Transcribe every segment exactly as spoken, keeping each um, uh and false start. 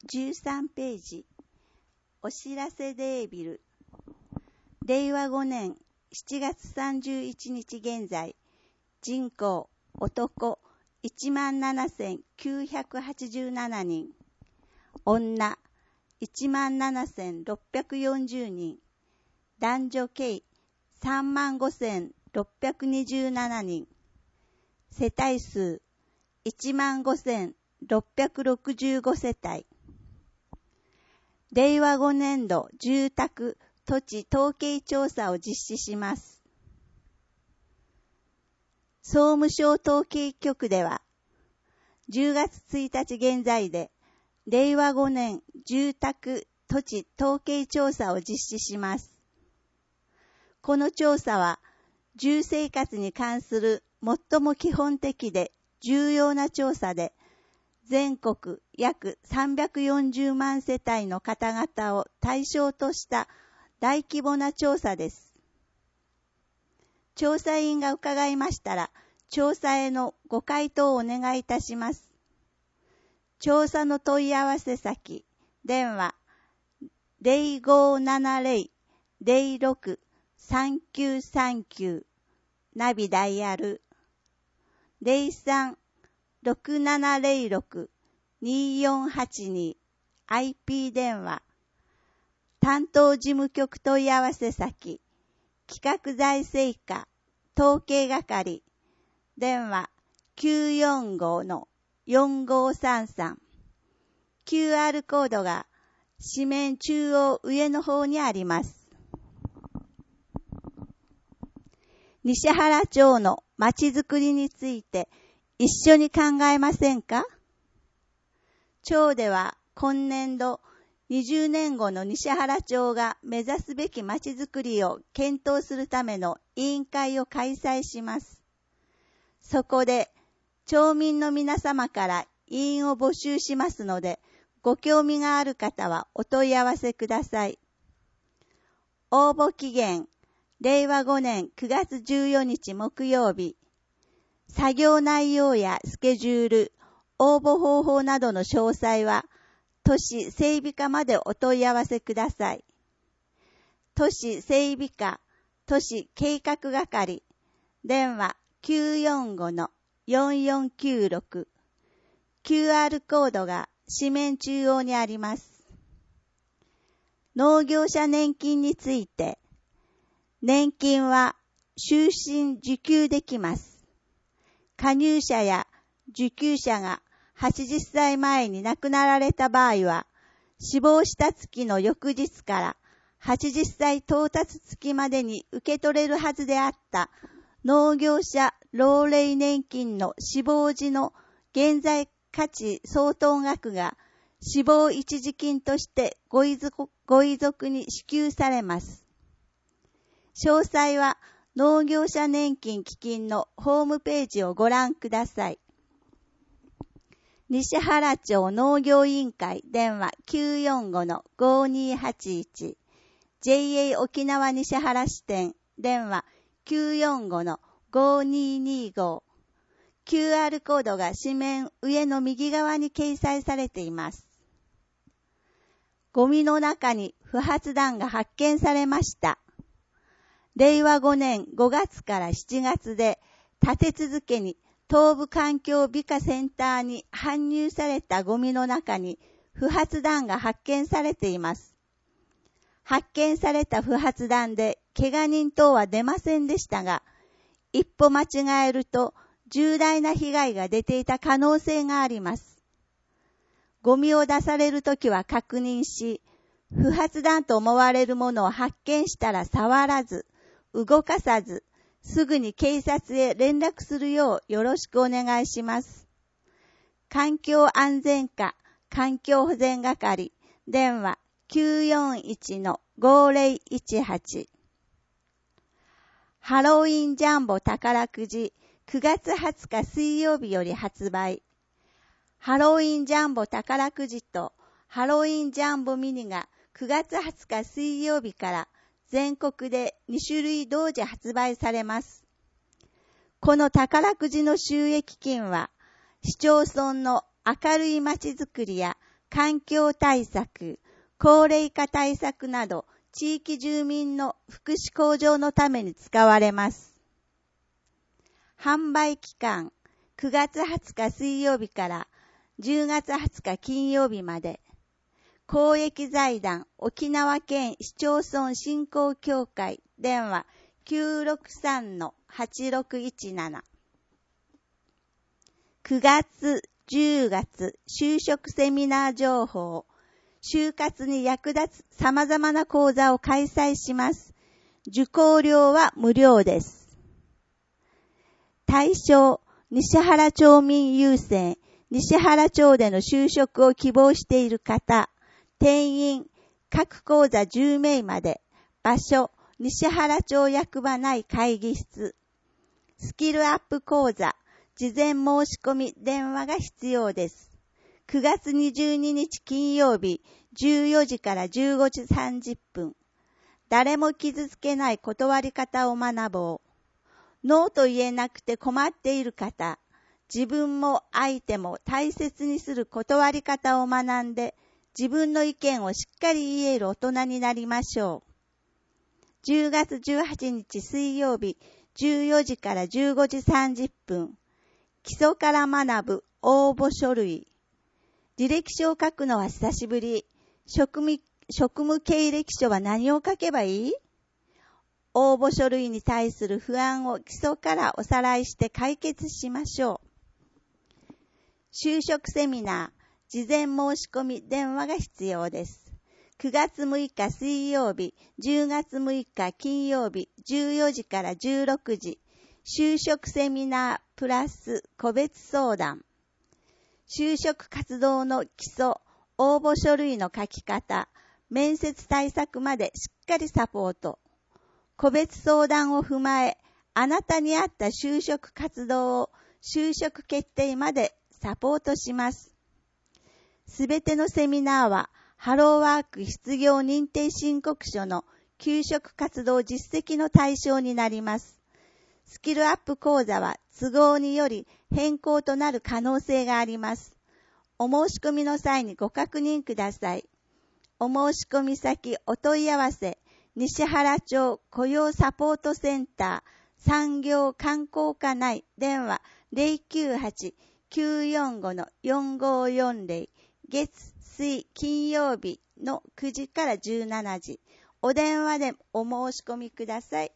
じゅうさんページ、お知らせデービル。れいわごねんしちがつさんじゅういちにち現在、人口、男、いちまんななせんきゅうひゃくはちじゅうななにん、女、いちまんななせんろっぴゃくよんじゅうにん、男女計さんまんごせんろっぴゃくにじゅうななにん、世帯数いちまんごせんろっぴゃくろくじゅうごせたい。れいわごねんど住宅土地統計調査を実施します。総務省統計局では、じゅうがつついたち現在で、れいわごねん住宅土地統計調査を実施します。この調査は、住生活に関する最も基本的で重要な調査で、全国約さんびゃくよんじゅうまんせたいの方々を対象とした大規模な調査です。調査員が伺いましたら、調査へのご回答をお願いいたします。調査の問い合わせ先、電話ゼロごーななゼロ ゼロろく さんきゅうさんきゅう、ナビダイヤルゼロさん ろくななゼロろく によんはちに アイピー 電話、担当事務局問い合わせ先、企画財政課統計係、電話きゅうよんごのよんごさんさん、キューアール コードが紙面中央上の方にあります。西原町のまちづくりについて一緒に考えませんか？町では今年度にじゅうねんごの西原町が目指すべきまちづくりを検討するための委員会を開催します。そこで町民の皆様から委員を募集しますので、ご興味がある方はお問い合わせください。応募期限、れいわごねんくがつじゅうよっか木曜日。作業内容やスケジュール、応募方法などの詳細は、都市整備課までお問い合わせください。都市整備課、都市計画係、電話きゅうよんごのよんよんきゅうろく、キューアール コードが紙面中央にあります。農業者年金について、年金は終身受給できます。加入者や受給者がはちじゅっさいまえに亡くなられた場合は、死亡した月の翌日からはちじゅっさい到達月までに受け取れるはずであった農業者老齢年金の死亡時の現在価値相当額が死亡一時金としてご遺族、ご遺族に支給されます。詳細は農業者年金基金のホームページをご覧ください。西原町農業委員会電話きゅうよんごのごにーはちいち、ジェイエー 沖縄西原支店電話きゅうよんごのごにーにーご、キューアール コードが紙面上の右側に掲載されています。ゴミの中に不発弾が発見されました。れいわごねんごがつからしちがつで立て続けに東部環境美化センターに搬入されたゴミの中に不発弾が発見されています。発見された不発弾で怪我人等は出ませんでしたが、一歩間違えると重大な被害が出ていた可能性があります。ゴミを出されるときは確認し、不発弾と思われるものを発見したら触らず、動かさず、すぐに警察へ連絡するようよろしくお願いします。環境安全課環境保全係電話きゅうよんいちのごゼロいちはち、ハロウィンジャンボ宝くじくがつはつか水曜日より発売。ハロウィンジャンボ宝くじとハロウィンジャンボミニがくがつはつか水曜日から全国でにしゅるい同時発売されます。この宝くじの収益金は市町村の明るいまちづくりや環境対策、高齢化対策など、地域住民の福祉向上のために使われます。販売期間、くがつはつか水曜日からじゅうがつはつか金曜日まで。公益財団沖縄県市町村振興協会電話 きゅうろくさんのはちろくいちなな。くがつ、じゅうがつ就職セミナー情報、就活に役立つ様々な講座を開催します。受講料は無料です。対象、西原町民優先、西原町での就職を希望している方、定員、各講座じゅうめいまで、場所、西原町役場内会議室、スキルアップ講座、事前申し込み電話が必要です。くがつにじゅうににち金曜日、じゅうよじからじゅうごじさんじゅっぷん。誰も傷つけない断り方を学ぼう。ノーと言えなくて困っている方、自分も相手も大切にする断り方を学んで、自分の意見をしっかり言える大人になりましょう。じゅうがつじゅうはちにち水曜日、じゅうよじからじゅうごじさんじゅっぷん。基礎から学ぶ応募書類。履歴書を書くのは久しぶり。職務、職務経歴書は何を書けばいい？応募書類に対する不安を基礎からおさらいして解決しましょう。就職セミナー、事前申し込み電話が必要です。くがつむいか水曜日、じゅうがつむいか金曜日、じゅうよじからじゅうろくじ。就職セミナープラス個別相談。就職活動の基礎、応募書類の書き方、面接対策までしっかりサポート。個別相談を踏まえ、あなたに合った就職活動を就職決定までサポートします。すべてのセミナーは、ハローワーク失業認定申告書の求職活動実績の対象になります。スキルアップ講座は都合により変更となる可能性があります。お申し込みの際にご確認ください。お申し込み先お問い合わせ、西原町雇用サポートセンター産業観光課内電話 ゼロきゅうはち きゅうよんご よんごよんゼロ 月水金曜日のくじからじゅうしちじ。お電話でお申し込みください。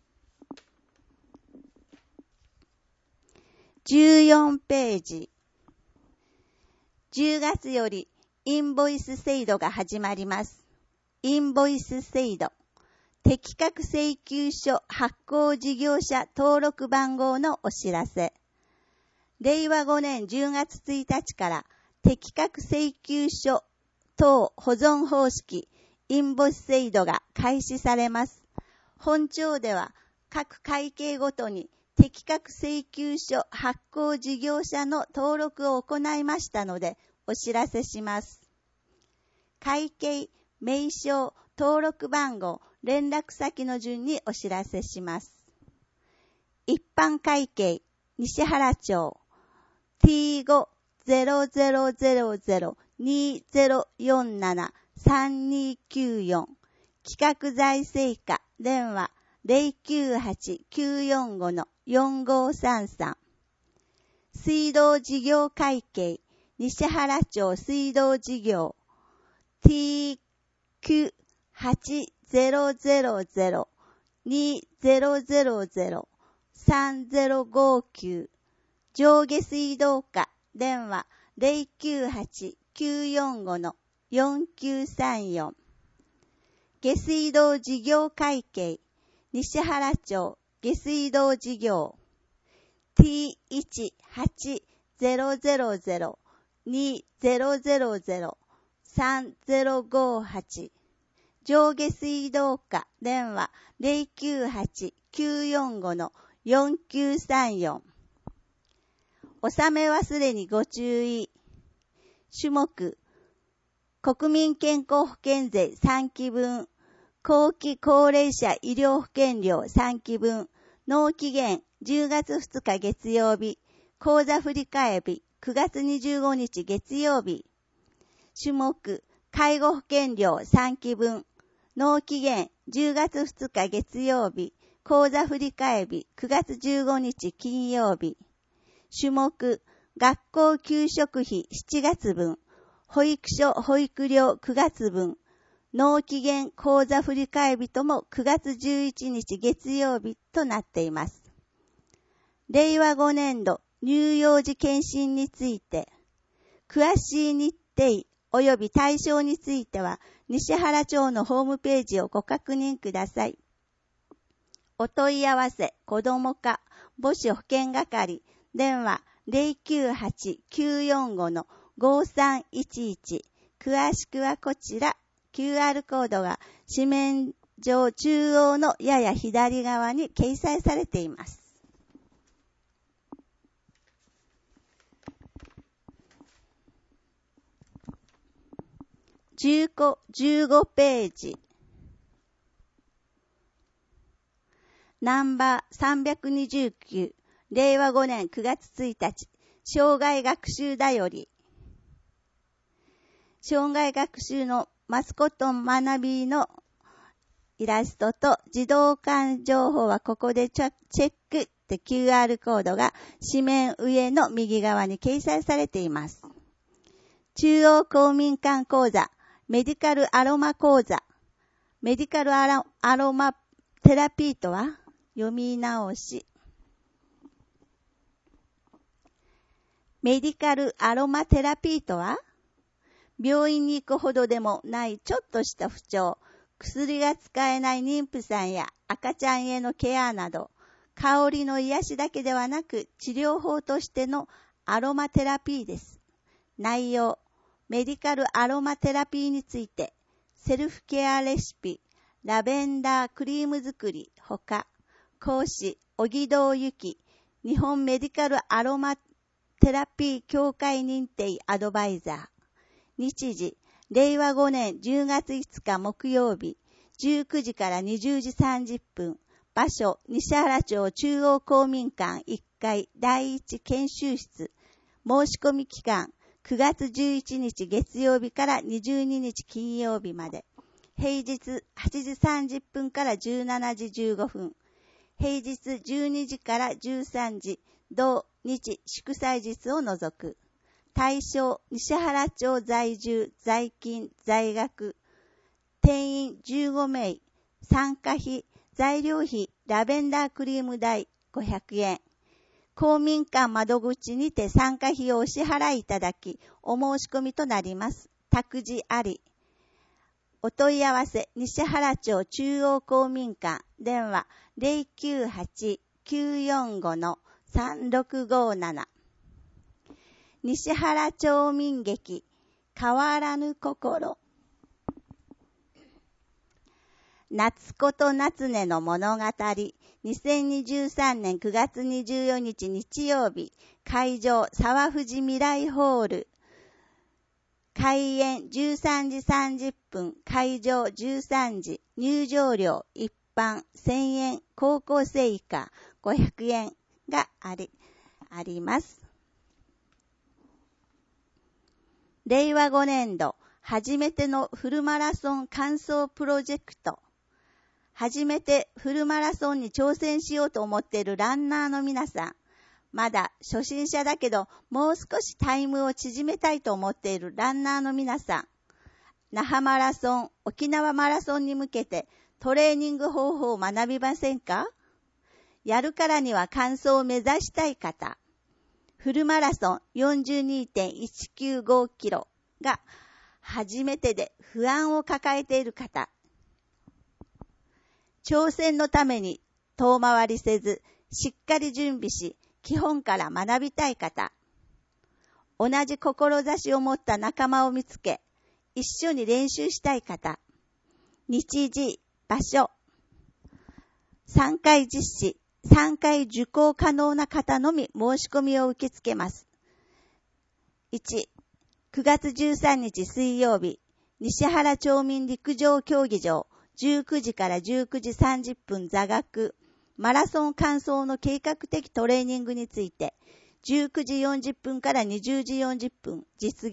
じゅうよんページ。じゅうがつよりインボイス制度が始まります。インボイス制度。適格請求書発行事業者登録番号のお知らせ。れいわごねんじゅうがつついたちから適格請求書等保存方式インボイス制度が開始されます。本庁では各会計ごとに適格請求書発行事業者の登録を行いましたのでお知らせします。会計、名称、登録番号、連絡先の順にお知らせします。一般会計、西原町 ティーご ゼロゼロゼロゼロ にゼロよんなな さんにきゅうよん企画財政課電話ゼロきゅうはち きゅうよんご よんごさんさん。水道事業会計、西原町水道事業 ティーきゅうはち ゼロゼロゼロ にゼロゼロゼロ さんゼロごきゅう。上下水道課電話ゼロきゅうはち きゅうよんご よんきゅうさんよん。下水道事業会計、西原町下水道事業 ティーいちはち ゼロゼロゼロ にゼロゼロゼロ さんゼロごはち。上下水道課電話ゼロきゅうはち きゅうよんご よんきゅうさんよん。納め忘れにご注意。種目、国民健康保険税さんきぶん、後期高齢者医療保険料さんきぶん、納期限じゅうがつふつか月曜日、口座振替日くがつにじゅうごにち月曜日。 種目、介護保険料さんきぶん、納期限じゅうがつふつか月曜日、口座振替日くがつじゅうごにち金曜日。種目、学校給食費しちがつぶん、保育所保育料くがつぶん、納期限口座振替日ともくがつじゅういちにち月曜日となっています。れいわごねんど乳幼児健診について、詳しい日程及び対象については、西原町のホームページをご確認ください。お問い合わせ、子ども課、母子保健係、電話 ゼロきゅうはち きゅうよんご ごさんいちいち。詳しくはこちら、キューアール コードが紙面上中央のやや左側に掲載されています。じゅうご、じゅうごページ。ナンバーさんびゃくにじゅうきゅう、れいわごねんくがつついたち、生涯学習だより。生涯学習のマスコット学びのイラストと児童館情報はここでチェックって キューアール コードが紙面上の右側に掲載されています。中央公民館講座、メディカルアロマ講座。メディカルアロ、アロマテラピーとは読み直し。メディカルアロマテラピーとは病院に行くほどでもないちょっとした不調、薬が使えない妊婦さんや赤ちゃんへのケアなど、香りの癒しだけではなく治療法としてのアロマテラピーです。内容、メディカルアロマテラピーについて、セルフケアレシピ、ラベンダークリーム作り、ほか、講師、小木堂ゆき、日本メディカルアロマテラピー協会認定アドバイザー。日時、れいわごねんじゅうがついつか木曜日、じゅうくじからにじゅうじさんじゅっぷん。場所、西原町中央公民館いっかいだいいち研修室。申し込み期間、くがつじゅういちにち月曜日からにじゅうににち金曜日まで。平日はちじさんじゅっぷんからじゅうしちじじゅうごふん。平日じゅうにじからじゅうさんじ、同日祝祭日を除く。対象、西原町在住、在勤、在学。定員じゅうごめい。参加費、材料費、ラベンダークリーム代ごひゃくえん。公民館窓口にて参加費をお支払いいただき、お申し込みとなります。託児あり。お問い合わせ、西原町中央公民館、電話 ゼロきゅうはち きゅうよんご さんろくごなな。西原町民劇、変わらぬ心。夏子と夏音の物語。にせんにじゅうさんねんくがつにじゅうよっか日曜日。会場、沢藤未来ホール。開演じゅうさんじさんじゅっぷん。会場じゅうさんじ。入場料一般せんえん。高校生以下ごひゃくえんがあり、あります。れいわごねんど、初めてのフルマラソン完走プロジェクト。初めてフルマラソンに挑戦しようと思っているランナーの皆さん。まだ初心者だけど、もう少しタイムを縮めたいと思っているランナーの皆さん。那覇マラソン、沖縄マラソンに向けてトレーニング方法を学びませんか？やるからには完走を目指したい方。フルマラソン よんじゅうにてんいちきゅうごキロが初めてで不安を抱えている方。挑戦のために遠回りせず、しっかり準備し、基本から学びたい方。同じ志を持った仲間を見つけ、一緒に練習したい方。日時、場所。さんかい実施、さんかい受講可能な方のみ申し込みを受け付けます。いち、くがつじゅうさんにち水曜日、西原町民陸上競技場、じゅうくじからじゅうくじさんじゅっぷん座学、マラソン完走の計画的トレーニングについて、じゅうくじよんじゅっぷんからにじゅうじよんじゅっぷん実技、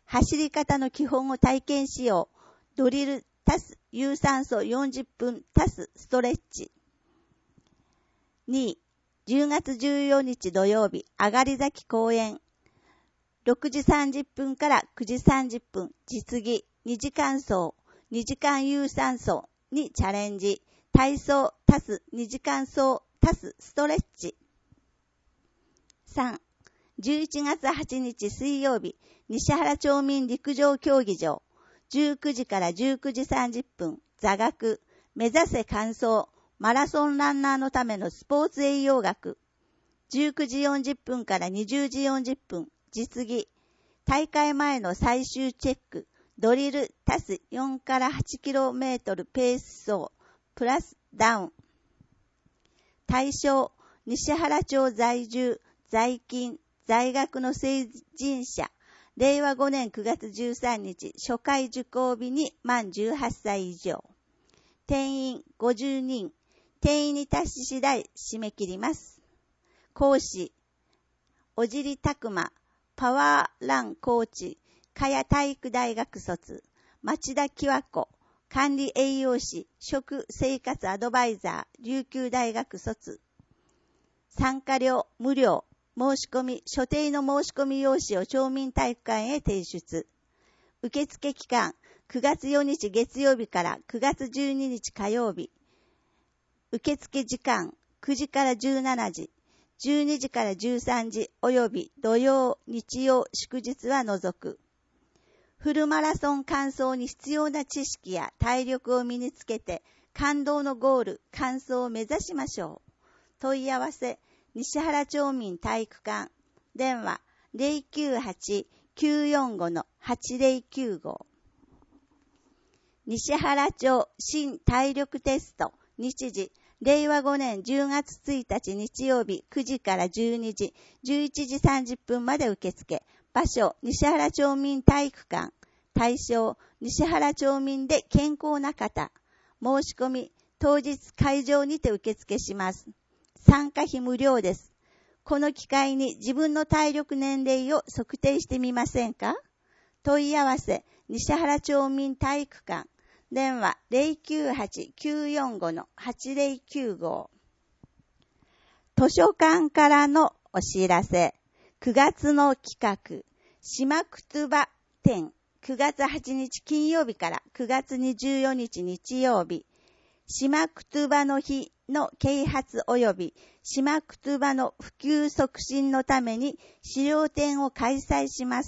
走り方の基本を体験しよう。ドリル足す有酸素よんじゅっぷん足すストレッチ。に、じゅうがつじゅうよっか土曜日、上がり崎公園。ろくじさんじゅっぷんからくじさんじゅっぷん、実技、にじかん走、にじかん有酸素にチャレンジ。体操足すにじかん走足すストレッチ。さん、じゅういちがつはちにち水曜日、西原町民陸上競技場。じゅうくじからじゅうくじさんじゅっぷん、座学、目指せ完走、マラソンランナーのためのスポーツ栄養学。じゅうくじよんじゅっぷんからにじゅうじよんじゅっぷん、実技、大会前の最終チェック、ドリル足すよんからはちキロメートルペース走、プラスダウン。対象、西原町在住、在勤、在学の成人者、れいわごねんくがつじゅうさんにち初回受講日に満じゅうはっさい以上。定員ごじゅうにん、定員に達し次第締め切ります。講師、小尻拓馬、パワーランコーチ、加谷体育大学卒、町田喜和子、管理栄養士、食生活アドバイザー、琉球大学卒。参加料無料。申し込み、所定の申し込み用紙を町民体育館へ提出。受付期間、くがつよっか月曜日からくがつじゅうににち火曜日。受付時間、くじからじゅうしちじ、じゅうにじからじゅうさんじ及び土曜、日曜、祝日は除く。フルマラソン完走に必要な知識や体力を身につけて、感動のゴール、完走を目指しましょう。問い合わせ、西原町民体育館、電話 ゼロきゅうはち きゅうよんご はちゼロきゅうご。西原町新体力テスト、日時、れいわごねんじゅうがつついたち日曜日くじからじゅうにじ、じゅういちじさんじゅっぷんまで受付。場所、西原町民体育館。対象、西原町民で健康な方。申し込み、当日会場にて受付します。参加費無料です。この機会に自分の体力年齢を測定してみませんか？問い合わせ、西原町民体育館。電話 ゼロきゅうはち きゅうよんご はちゼロきゅうご。図書館からのお知らせ。くがつの企画、島くつば展。くがつはちにち金曜日からくがつにじゅうよっか日曜日。島くつばの日の啓発及び島くつばの普及促進のために資料展を開催します。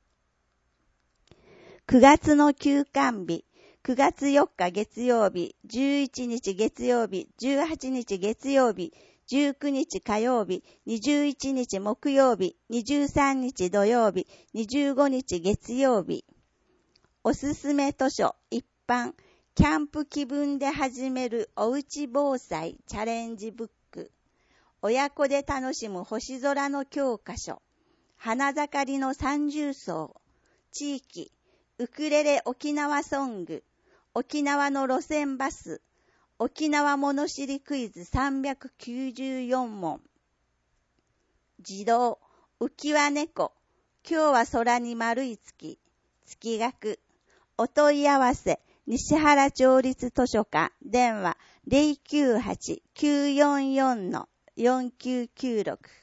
くがつの休館日、くがつよっか月曜日、じゅういちにち月曜日、じゅうはちにち月曜日、じゅうくにち火曜日、にじゅういちにち木曜日、にじゅうさんにち土曜日、にじゅうごにち月曜日。おすすめ図書一般キャンプ気分で始めるおうち防災チャレンジブック。親子で楽しむ星空の教科書。花盛りの三重奏。地域。ウクレレ沖縄ソング。沖縄の路線バス。沖縄物知りクイズさんびゃくきゅうじゅうよんもん。児童。浮き輪猫。今日は空に丸い月。月額。お問い合わせ。西原町立図書館、電話 ゼロきゅうはち きゅうよんよん よんきゅうきゅうろく。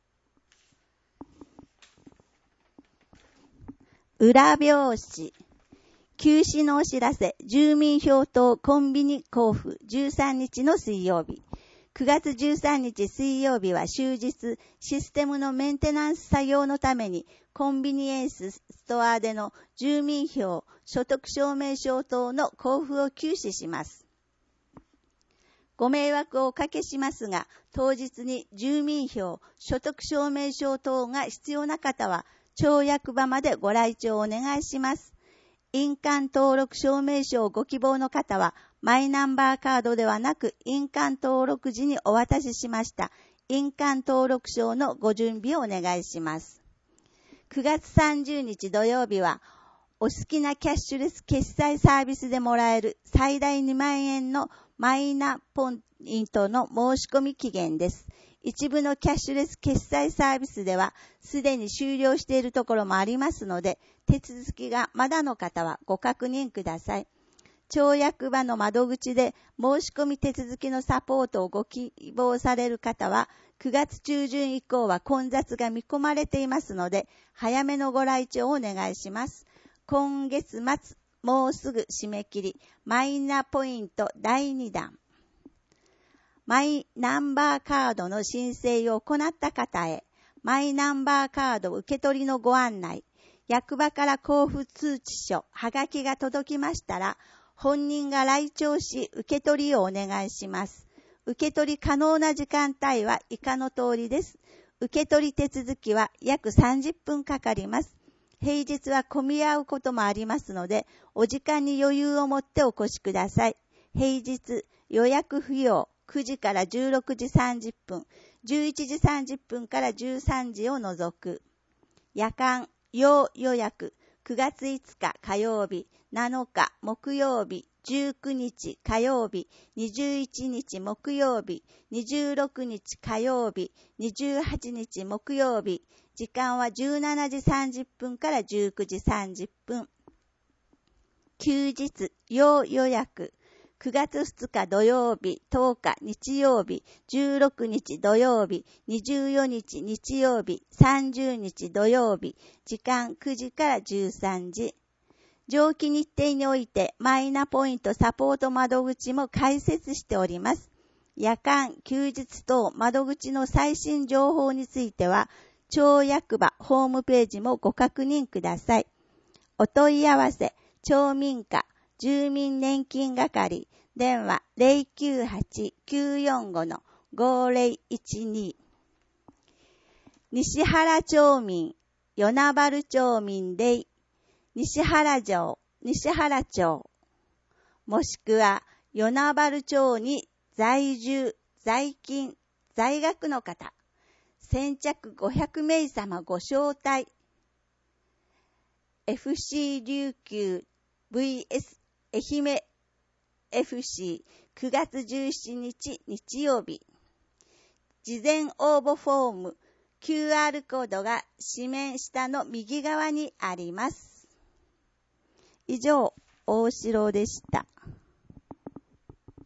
裏表紙。休止のお知らせ、住民票等コンビニ交付じゅうさんにちの水曜日。くがつじゅうさんにち水曜日は終日、システムのメンテナンス作業のために、コンビニエンスストアでの住民票、所得証明書等の交付を休止します。ご迷惑をおかけしますが、当日に住民票、所得証明書等が必要な方は、町役場までご来庁お願いします。印鑑登録証明書をご希望の方は、マイナンバーカードではなく、印鑑登録時にお渡ししました。印鑑登録証のご準備をお願いします。くがつさんじゅうにち土曜日は、お好きなキャッシュレス決済サービスでもらえる最大にまんえんのマイナポイントの申し込み期限です。 一部のキャッシュレス決済サービスではすでに終了しているところもありますので、手続きがまだの方はご確認ください。町役場の窓口で申し込み手続きのサポートをご希望される方は、くがつ中旬以降は混雑が見込まれていますので、早めのご来庁をお願いします。今月末、もうすぐ締め切り、マイナポイントだいにだん。マイナンバーカードの申請を行った方へ、マイナンバーカード受け取りのご案内、役場から交付通知書、はがきが届きましたら、本人が来庁し、受け取りをお願いします。受け取り可能な時間帯は以下の通りです。受け取り手続きは約さんじゅっぷんかかります。平日は混み合うこともありますので、お時間に余裕を持ってお越しください。平日、予約不要、くじからじゅうろくじさんじゅっぷん、じゅういちじさんじゅっぷんからじゅうさんじを除く。夜間、要予約、くがついつか火曜日、なのか木曜日、じゅうくにち火曜日、にじゅういちにち木曜日、にじゅうろくにち火曜日、にじゅうはちにち木曜日、時間はじゅうしちじさんじゅっぷんからじゅうくじさんじゅっぷん。休日、要予約、くがつふつか土曜日、とおか日曜日、じゅうろくにち土曜日、にじゅうよっか日曜日、さんじゅうにち土曜日、時間くじからじゅうさんじ。上記日程においてマイナポイントサポート窓口も開設しております。夜間、休日等窓口の最新情報については、町役場ホームページもご確認ください。お問い合わせ、町民課住民年金係、電話 ゼロきゅうはち きゅうよんご ごゼロいちに。西原町民、与那原町民で、西原城、西原町、もしくは与那原町に在住、在勤、在学の方、先着ごひゃくめい様ご招待、エフシー 琉球 ブイエス 愛媛 エフシー くがつじゅうしちにち日曜日。事前応募フォーム キューアール コードが紙面下の右側にあります。以上、大城でした。